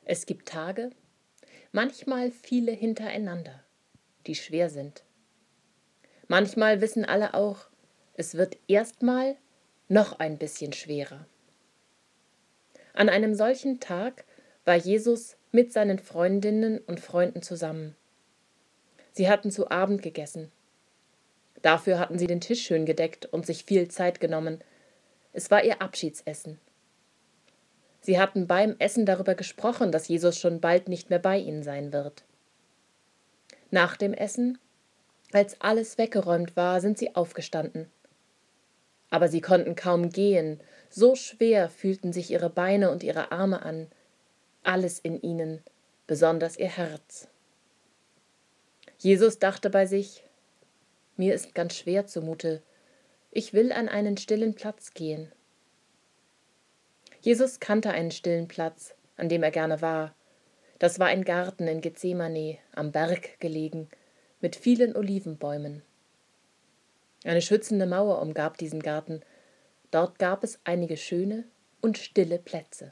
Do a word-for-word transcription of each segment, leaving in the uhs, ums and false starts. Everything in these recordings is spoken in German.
Es gibt Tage, manchmal viele hintereinander, die schwer sind. Manchmal wissen alle auch, es wird erstmal noch ein bisschen schwerer. An einem solchen Tag war Jesus mit seinen Freundinnen und Freunden zusammen. Sie hatten zu Abend gegessen. Dafür hatten sie den Tisch schön gedeckt und sich viel Zeit genommen. Es war ihr Abschiedsessen. Sie hatten beim Essen darüber gesprochen, dass Jesus schon bald nicht mehr bei ihnen sein wird. Nach dem Essen, als alles weggeräumt war, sind sie aufgestanden. Aber sie konnten kaum gehen, so schwer fühlten sich ihre Beine und ihre Arme an, alles in ihnen, besonders ihr Herz. Jesus dachte bei sich: Mir ist ganz schwer zumute, ich will an einen stillen Platz gehen. Jesus kannte einen stillen Platz, an dem er gerne war. Das war ein Garten in Gethsemane, am Berg gelegen, mit vielen Olivenbäumen. Eine schützende Mauer umgab diesen Garten. Dort gab es einige schöne und stille Plätze.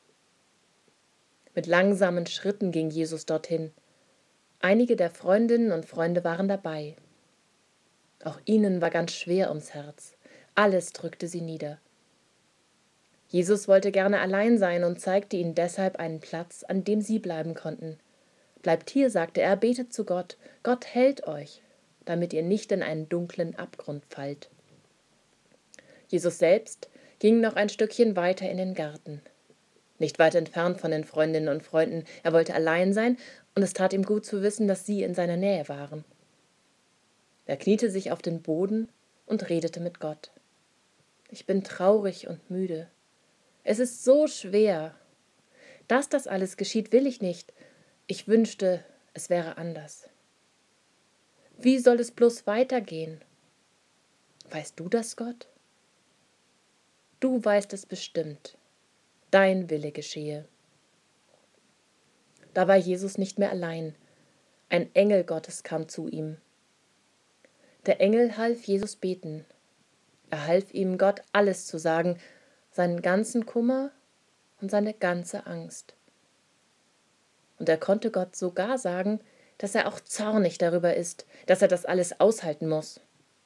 Mit langsamen Schritten ging Jesus dorthin. Einige der Freundinnen und Freunde waren dabei. Auch ihnen war ganz schwer ums Herz. Alles drückte sie nieder. Jesus wollte gerne allein sein und zeigte ihnen deshalb einen Platz, an dem sie bleiben konnten. Bleibt hier, sagte er, betet zu Gott. Gott hält euch, damit ihr nicht in einen dunklen Abgrund fallt. Jesus selbst ging noch ein Stückchen weiter in den Garten. Nicht weit entfernt von den Freundinnen und Freunden. Er wollte allein sein, und es tat ihm gut zu wissen, dass sie in seiner Nähe waren. Er kniete sich auf den Boden und redete mit Gott. Ich bin traurig und müde. Es ist so schwer. Dass das alles geschieht, will ich nicht. Ich wünschte, es wäre anders. Wie soll es bloß weitergehen? Weißt du das, Gott? Du weißt es bestimmt. Dein Wille geschehe. Da war Jesus nicht mehr allein. Ein Engel Gottes kam zu ihm. Der Engel half Jesus beten. Er half ihm, Gott alles zu sagen, seinen ganzen Kummer und seine ganze Angst. Und er konnte Gott sogar sagen, dass er auch zornig darüber ist, dass er das alles aushalten muss.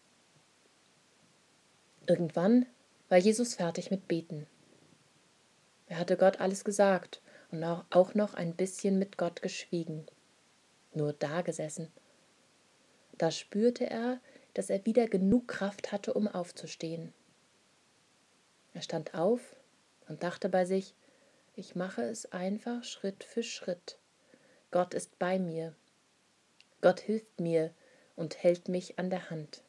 Irgendwann war Jesus fertig mit Beten. Er hatte Gott alles gesagt und auch noch ein bisschen mit Gott geschwiegen, nur dagesessen. Da spürte er, dass er wieder genug Kraft hatte, um aufzustehen. Er stand auf und dachte bei sich: Ich mache es einfach Schritt für Schritt. Gott ist bei mir. Gott hilft mir und hält mich an der Hand.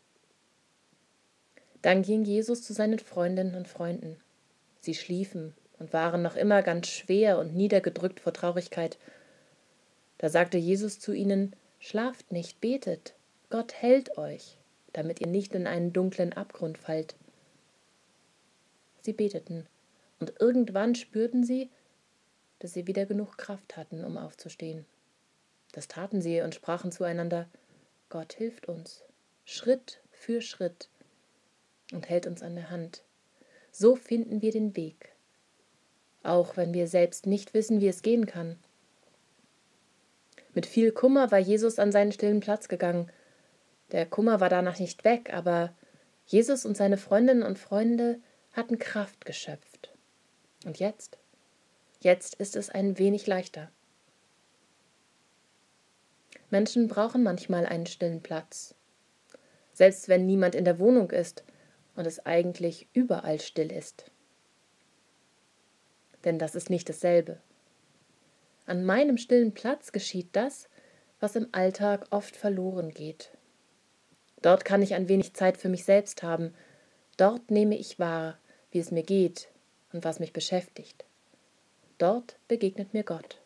Dann ging Jesus zu seinen Freundinnen und Freunden. Sie schliefen und waren noch immer ganz schwer und niedergedrückt vor Traurigkeit. Da sagte Jesus zu ihnen: Schlaft nicht, betet. Gott hält euch, damit ihr nicht in einen dunklen Abgrund fallt. Sie beteten, und irgendwann spürten sie, dass sie wieder genug Kraft hatten, um aufzustehen. Das taten sie und sprachen zueinander: Gott hilft uns, Schritt für Schritt, und hält uns an der Hand. So finden wir den Weg, auch wenn wir selbst nicht wissen, wie es gehen kann. Mit viel Kummer war Jesus an seinen stillen Platz gegangen. Der Kummer war danach nicht weg, aber Jesus und seine Freundinnen und Freunde hatten Kraft geschöpft. Und jetzt? Jetzt ist es ein wenig leichter. Menschen brauchen manchmal einen stillen Platz. Selbst wenn niemand in der Wohnung ist und es eigentlich überall still ist. Denn das ist nicht dasselbe. An meinem stillen Platz geschieht das, was im Alltag oft verloren geht. Dort kann ich ein wenig Zeit für mich selbst haben. Dort nehme ich wahr, wie es mir geht und was mich beschäftigt. Dort begegnet mir Gott.